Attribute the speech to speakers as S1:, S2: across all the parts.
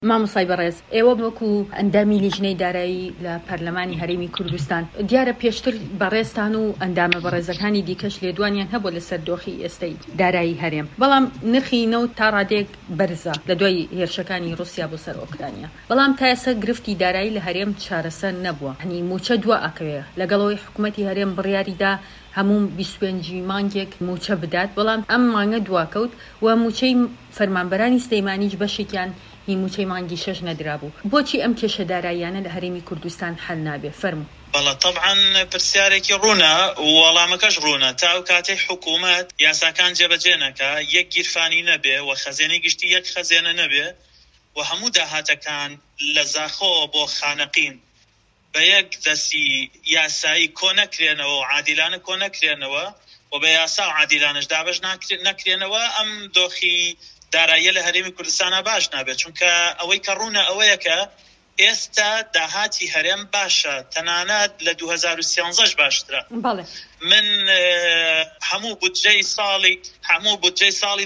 S1: مامۆسای بەڕێز ئێوە وەکو ئەندامی لیژنەی دارایی لە پەرلەمانی هەرێمی کوردستان دیارە پێشتر بەڕێستان و ئەندامە بەڕێزەکانی دیکەش لێدوانیان هەبوو لەسەر دۆخی ئێستەی دارایی هەرێم، بەڵام نرخی نەوت تا ڕادێک بەرزە لە دوای هێرشەکانی رووسیا بۆ سەر ئۆکرانیا، بەڵام تا ئێستا گرفتی دارایی لە هەرێم چارەسەر نەبووە. هەنی موچە دووە ئەکەوێ لەگەڵەوەی حکوومەتی هەرێم بڕیاریدا هەموو 25 مانگێک موچە بدات، بەڵام ئەم مانگە دواکەوت و موچەی فەرمانبەرانی سلەیمانیش بەشێکیان هی موچەی مانگی 6 نەدرابوو. بۆچی ئەم کێشە داراییانە لە هەرێمی کوردستان حل نابێ؟ فەرموو.
S2: بەڵە طبعاً پرسیارێکی ڕوونە وەڵامەکەش ڕوونە. تا ئەو کاتێ حکوومەت یاساکان جێبەجێ نەکا، یەک گیرفانی نەبێ و خەزێنەی گشتی یەک خەزێنە نەبێ و هەموو داهاتەکان لە زاخۆ بۆ خانەقین بە یەک دەستی یاسایی کۆ نەکرێنەوە و عادیلانە کۆ نەکرێنەوە و بە یاسا و عادیلانش دابەش نەکرێنەوە، ئەم دۆخی داراییە لە هەرێمی کوردستانە باش نابێت. چونکە ئەوەی کە ڕوونە ئەوەیە کە ئێستا داهاتی هەرێم باشە، تەنانەت لە 2013ش باشترە. من هەموو بودجەی ساڵی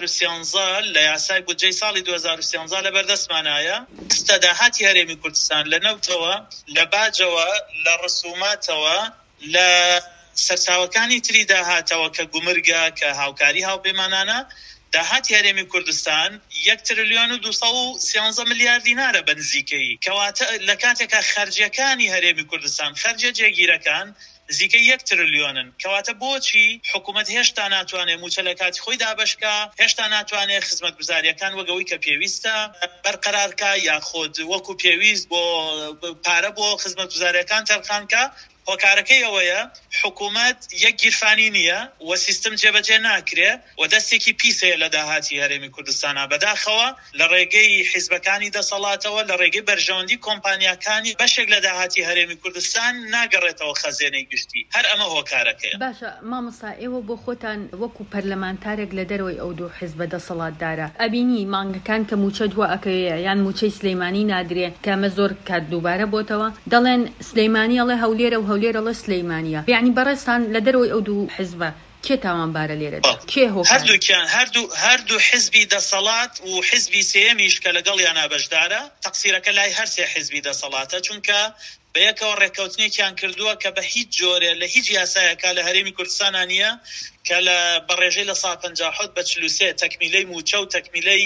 S2: 2013 لە یاسای بودجەی ساڵی 2013 لە بەردەستمانایە. ئێستا داهاتی هەرێمی کوردستان لە نەوتەوە، لە باجەوە، لە ڕسوماتەوە، لە سەرچاوەکانی تری داهاتەوە کە گومرگە، کە هاوکاری هاوپەیمانانە، داهاتی هەرێمی کوردستان 1 تریلیۆن و 213 ملیارد دینارە بەنزیکەی، کەواتە لە کاتێکە خەرجیەکانی هەرێمی کوردستان، خەرجە جێگیرەکان نزیکەی 1 تریلیۆنن. کەواتە بۆچی حکوومەت هێشتا ناتوانێت موچە لە کاتی خۆی دابشکا، هێشتا ناتوانێت خزمەتگوزاریەکان وەگەوەی کە پێویستە بەرقەرارکە یاخۆد وەکو پێویست بۆ پارە بۆ خزمەتگوزاریەکان تەرخانکە؟ هۆکارەکەی ئەوەیە حکوومەت یەک گیرفانی نییە و سیستم جێبەجێ ناکرێ و دەستێکی پیسەیە لە داهاتی هەرێمی کوردستانە. بەداخەوە لە ڕێگەی حیزبەکانی دەسەڵاتەوە، لە ڕێگەی بەرژەوەندی کۆمپانیاکانی بەشێک لە داهاتی هەرێمی کوردستان ناگەڕێتەوە خەزێنەی گشتی. هەر ئەمە هۆکارەکەیە.
S1: باشە مامۆستا، ئێوە بۆ خۆتان وەکو پەرلەمانتارێک لە دەرەوەی ئەو دوو حیزبە دەسەڵاتدارە ئەبینی مانگەکان کە موچە دووە ئەکەوێ یان موچەی سلەیمانی نادرێ کە ئەمە زۆر کات دووبارە بۆتەوە، دەڵێن سلەیمانی ئەڵێ هەولێرە و هەولێرە سلەیمانیە. یعنی بەڕێستان لە دەرەوەی ئەو دوو حیزبە کێ تاوانبارە لێرەدا؟ کێ
S2: هەردووکیان هەردوو حیزبی دەسەڵات و حیزبی سێمیش کە لەگەڵیان بەشدارە، تەقسیرەکە لای هەر سێ حیزبی دەسەڵاتە، چونکە بە یەکەوە ڕێکەوتنێکیان کردووە کە بە هیچ جۆرێ لە هیچ یاسایەکە لە هەرێمی کوردستانە نییە کە لە بەڕێژەی لە ساڵ 57 بە 43 تەکمیلەی موچە و تەکمیلەی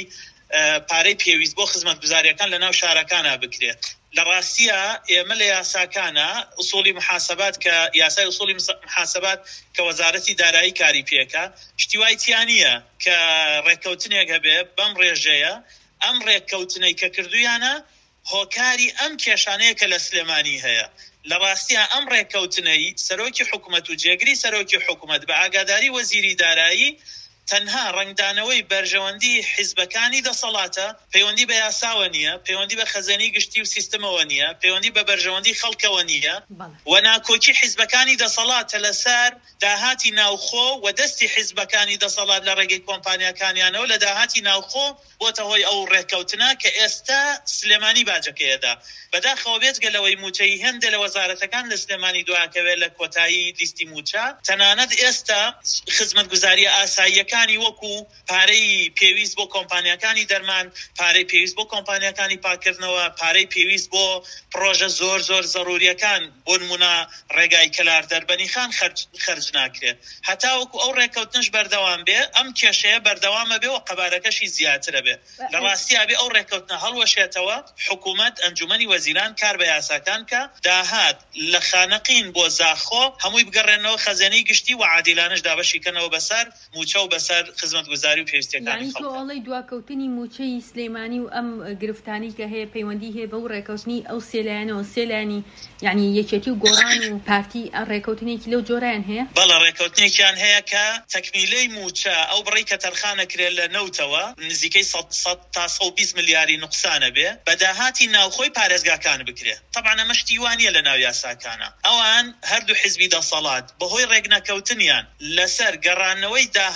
S2: پارەی پێویست بۆ خزمەتگوزاریەکان لە ناو شارەکانە بکرێت. لە ڕاستیە ئێمە لە یاساکانە ئوسوڵی محاسبات کە یاسای ئوسوڵی محاسبات کە وەزارەتی دارایی کاری پێکە شتیوای تیانیە کە ڕێککەوتنێک هەبێ بەم ڕێژەیە، ئەم ڕێککەوتنەی کە کردویانە هۆکاری ئەم کێشانەیە کە لە سلێمانی هەیە. لە ڕاستیە ئەم ڕێککەوتنەی سەرۆکی حکوومەت و جێگری سەرۆکی حکوومەت بە ئاگاداری وەزیری دارایی تەنها ڕنگدانەوەی بەرژەوەندی حیزبەکانی دەسەڵاتە، پەیوەندی بە یاساوە نییە، پەیوەندی بە خەزێنەی گشتی و سیستمەوە نییە، پەیوەندی بە بەرژەوەندی خەڵکەوە نییە و ناکۆکی حیزبەکانی دەسەڵاتە لەسەر داهاتی ناوخۆ و دەستی حیزبەکانی دەسەڵات لە ڕێگەی کۆمپانیەکانیانەوە لە داهاتی ناوخۆ بۆتە هۆی ئەو ڕێککەوتنە کە ئێستا سلێمانی باجەکەیەدا. بەداخەوە بێجگەلەوەی موچەی هەندێک لە وەزارەتەکان لە سلێمانی دواکەوێت لە کۆتایی لیستی موچە، تەنانەت ئێستا خزمەتگوزاری ئاساییەکانی وەکو پارەی پێویست بۆ کۆمپانیەکانی دەرمان، پارەی پێویست بۆ کۆمپانیەکانی پاکردنەوە، پارەی پێویست بۆ پرۆژە زۆر زەڕوریەکان بۆ نمونە ڕێگای کەلار دەربەنیخان خەرج ناکرێت. هەتا وەکو ئەو ڕێککەوتنش بەردەوام بێ، ئەم کێشەیە بەردەوامە بێ و قەبارەکەشی زیاترە بێ. لە ڕاستیە بێ ئەو ڕێککەوتنە هەڵوەشێتەوە، حکوومەت ئەنجومەنی وەزیران کار بە یاساکان کە داهات لە خانەقین بۆ زاخۆ هەمووی بگەڕێنەوە خەزێنەی گشتی و عادیلانش دابەشیکەنەوە بەسەر موچە و بەسەر خزمەتگوزاری و پێویستیەکانی خەڵک.
S1: ئەڵەی دواکەوتنی موچەی سلێمانی و ئەم گرفتانی کە هەیە پەیوەندی هەیە بەو ڕێکەوتنی ئەو سێلایەنەوە سێلانی، یعنی یەکێتی و گۆڕان و پارتی ڕێکەوتنێکی لەو جۆرایان هەیە؟
S2: بەڵە ڕێکەوتنێکیان هەیە کە تەکمیلەی موچە ئەو بڕی کە تەرخانەکرێت لە نەوتەوە نزیکەی 100 تا 120 ملیاری نوقسانە بێ، بەداهاتی ناوخۆی پارێزگاکان بکرێت. طبعا ئەمە شتیوانیە لە ناو یاساکانە. ئەوان هەردوو حیزبی دەسەڵات بەهۆی ڕێگنەکەوتنیان لەسەر گەڕانەوەی داهات بۆ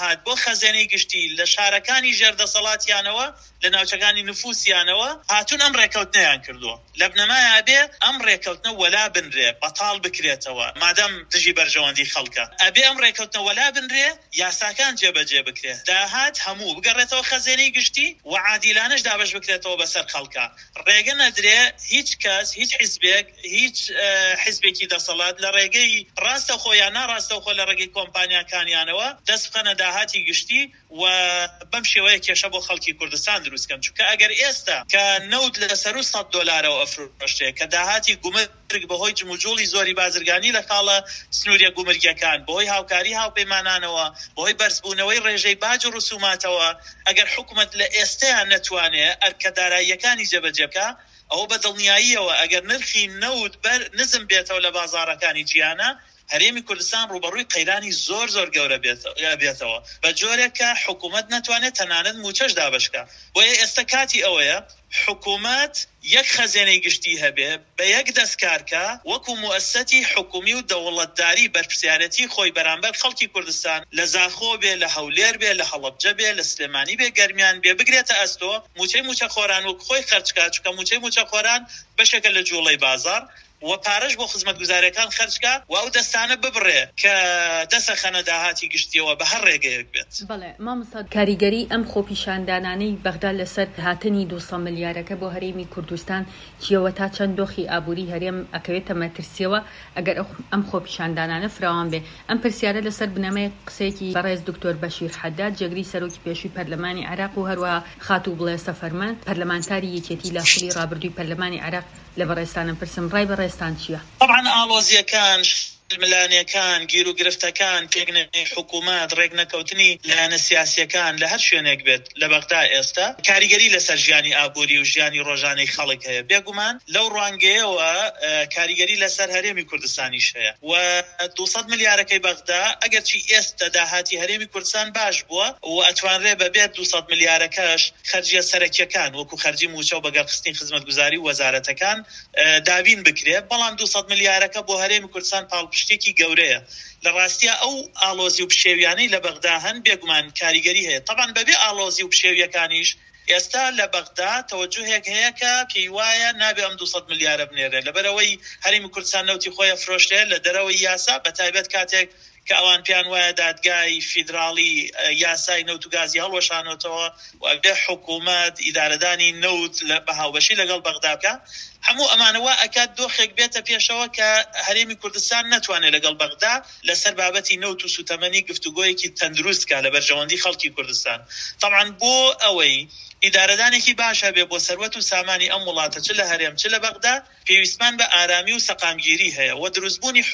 S2: خەزانەی گشتی لە شارەکانی ژێردەسەڵاتیانەوە لە ناوچەکانی نفوسیانەوە هاتون ئەم ڕێکەوتنەیان کردووە. لە بنەمایە ئەبێ ئەم ڕێکەوتنە وەلا بنرێ، بەتاڵ بکرێتەوە مادەم دژی بەرژەوەندی خەڵکە. ئەبێ ئەم ڕێکەوتنە وەلا بنرێ، یاساکان جێبەجێ بکرێ، داهات هەموو بگەڕێتەوە خەزانەی گشتی و عادیلانەش دابەش بکرێتەوە بەسەر خەڵکە. ڕێگە نەدرێ هیچ کەس، هیچ حیزبێک، هیچ حیزبێکی دەسەڵات لە ڕێگەی ڕاستەوخۆ یان ناڕاستەوخۆ لە ڕێگەی کۆمپانیاکانیانەوە دەست بخەنە داهاتی گشتی و بەم شێوەیە کێشە بۆ خەڵکی کوردستان دروستکەن. چونکە ئەگەر ئێستا کە نەوت لەسەر و $100 ئەفرۆشتێ، کە داهاتی گومرگ بەهۆی جموجوڵی زۆری بازرگانی لە خاڵە سنووریە گومرگیەکان، بەهۆی هاوکاری هاوپەیمانانەوە، بەهۆی بەرزبوونەوەی ڕێژەی باج و ڕسوماتەوە، ئەگەر حکومەت لە ئێستەیان نەتوانێت ئەرکە داراییەکانی جێبەجێبکە، ئەوە بە دڵنیاییەوە ئەگەر نرخی نەوت نزم بێتەوە لە بازاڕەکانی جیانە، هەرێمی کوردستان ڕوبەڕووی قەیرانی زۆر گەورە بێتەوە، بە جۆرێک کە حکومەت نەتوانێت تەنانەت موچەش دابشکە. بۆیە ئێستا کاتی ئەوەیە حکومەت یەک خەزانەی گشتی هەبێ، بە یەک دەستکارکە وەکو موەسسەتی حکومی و دەوڵەتداری بەرپرسیارەتی خۆی بەرامبەر خەڵکی کوردستان لە زاخۆ بێ، لە هەولێر بێ، لە هەڵەبجە بێ، لە سلێمانی بێ، گەرمیان بێ، بگرێتە ئەستۆ موچەی خۆران و خۆی خەرجکات، چونکە موچەی خۆران بەشێکە لە جوڵەی بازار و پارەش بۆ خزمەتگوزاریەکان خەرجکە و ئەو دەستانە ببڕێ کە دەسە خەنە داهاتی گشتیەوە بە هەر ڕێگەیەک بێت.
S1: بەڵێ مامۆستا، کاریگەری ئەم خۆپیشاندانانەی بەغدا لەسەر هاتنی 200 ملیارەکە بۆ هەرێمی کوردستان چیەوە تا چەند دۆخی ئابووری هەرێم ئەکەوێتە مەترسیەوە ئەگەر ئەم خۆپیشاندانانە فراوان بێ؟ ئەم پرسیارە لەسەر بنەمای قسەیەکی بەڕێز دکتۆر بەشیر حەداد، جێگری سەرۆکی پێشووی پەرلەمانی عێراق و هەروەها خاتوو بڵێ سەفەرمەند پەرلەمانتاری یەکێتی لاشڵی ڕابردووی پەرلەمانی عێراق لە بەڕێستانم پرسم ڕای بەڕێستان چییە؟
S2: طبعا ئالۆزیەکان، ملانیەکان، گیر و گرفتەکان، پێگنێنی حکوومەت، ڕێگنەکەوتنی لایەنە سیاسیەکان لە هەر شوێنێک بێت لە بەغدا ئێستا کاریگەری لەسەر ژیانی ئابووری و ژیانی ڕۆژانەی خەڵک هەیە. بێگومان لەو ڕوانگەیەوە کاریگەری لەسەر هەرێمی کوردستانیش هەیە و 200 ملیارەکەی بەغدا ئەگەرچی ئێستا داهاتی هەرێمی کوردستان باش بووە و ئەتوانرێ بەبێت 200 ملیارەکەش خەرجیە سەرەکیەکان وەکو خەرجی موچە و بەگەڕخستنی خزمەتگوزاری و وەزارەتەکان دابین بکرێت. بەڵام 200 ملیارەکە بۆ هەرێمی کوردستان پاڵپشتێکی گەورەیە. لە ڕاستیە ئەو ئالۆزی و پشێویانەی لە بەغدا هەن بێگومان کاریگەری هەیە. طبعا بەبێ ئالۆزی و پشێویەکانیش ئێستا لە بەغدا تەوەجوهێک هەیە کە پێی وایە نابێ ئەم 200 ملیارە بنێرێ لەبەرەوەی هەرێمی کوردستان نەوتی خۆیە فرۆشتێ لە دەرەوەی یاسا، بەتایبەت کاتێک کە ئەوان پیان وایە دادگای فیدراڵی یاسای نەوت و گازی هەڵوەشانەوەتەوە و ئەبێ حکوومەت ئیدارەدانی نەوت بە هاوبەشی لەگەڵ بەغدا بکە. هەموو ئەمانەوە ئەکات دۆخێک بێتە پێشەوە کە هەرێمی کوردستان نەتوانێت لەگەڵ بەغدا لەسەر بابەتی نەوت و سوتەمەنی گفتوگۆیەکی تەندروستکە لە بەرژەوەندی خەڵکی کوردستان. طبعا بۆ ئەوەی ئیدارەدانێکی باشە بێ بۆ سەروەت و سامانی ئەم وڵاتە چ لە هەرێم چ لە بەغدا، پێویستمان بە ئارامی و سەقامگیری هەیە و دروستبوونی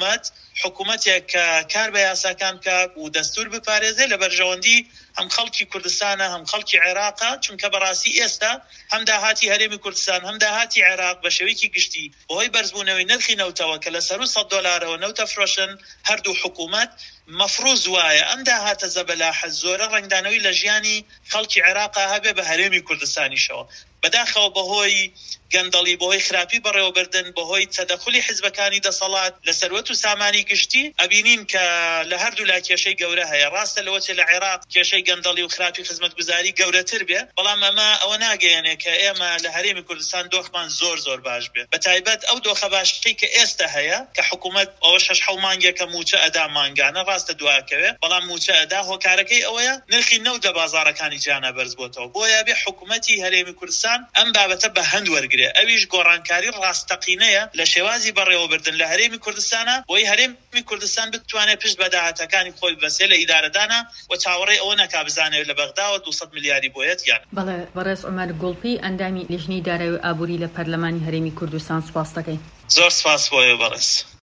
S2: حکوومەتێک کە کار بە یاساکان بکە و دەستور بپارێزێ لە بەرژەوەندی هەم خەڵکی کوردستانە هەم خەڵکی عێراقا، چونکە بەڕاستی ئێستا هەم داهاتی هەرێمی کوردستان هەم داهاتی عێراق بە شێوەیەکی گشتی بەهۆی بەرزبوونەوەی نرخی نەوتەوە کە لەسەر و $100ەوە نەوتە فرۆشن، هەردوو حکوومەت مەفروض وایە ئەم داهاتە زەبەلاحە زۆرە ڕنگدانەوەی لە ژیانی خەڵکی عێراقا هەبێ بە هەرێمی کوردستانیشەوە. بەداخەوە بەهۆی گەندەڵی، بەهۆی خراپی بەڕێوەبردن، بەهۆی تەدەخلی حیزبەکانی دەسەڵات لە سەروەت و سامانی گشتی ئەبینین کە لە هەردوو لا کێشەی گەورە هەیە. ڕاستە لەوەچێ لە عێراق کێشەی گەندەڵی و خراپی خزمەتگوزاری گەورەتر بێ، بەڵام ئەوە ناگەیەنێ کە ئێمە لە هەرێمی کوردستان دۆخمان زۆر باش بێ. بەتایبەت ئەو دۆخە باشەی کە ئێستا هەیە کە حکوومەت ئەوە 6 مانگێکە موچە ئەدا مانگانە، ڕاستە دواکەوێ، بەڵام موچە ئەدا هۆکارەکەی ئەوەیە نرخی نەوت لە بازاڕەکانی جیانە بەرز بۆتەوە. بۆیە بێ حکوومەتی هەرێمی کوردستان ئەم بابەتە بە هەند وەرگرێ. ئەویش گۆڕانکاری ڕاستەقینەیە لە شێوازی بەڕێوەبردن لە هەرێمی کوردستانە، بۆی هەرێمی کوردستان بتوانێت پشت بە داهاتەکانی خۆی بەسێ لە ئیدارەدانە و چاوەڕێی ئەوە نەکا بزانێت لە بەغداوە 200 ملیاری بۆیەت یان.
S1: بەڵێ بەڕێز عومەر گوڵپی، ئەندامی لیژنەی دارایی ئابووری لە پەرلەمانی هەرێمی کوردستان، سوپاس دەکەین.
S2: زۆر سپاس بۆیە بەڕێز.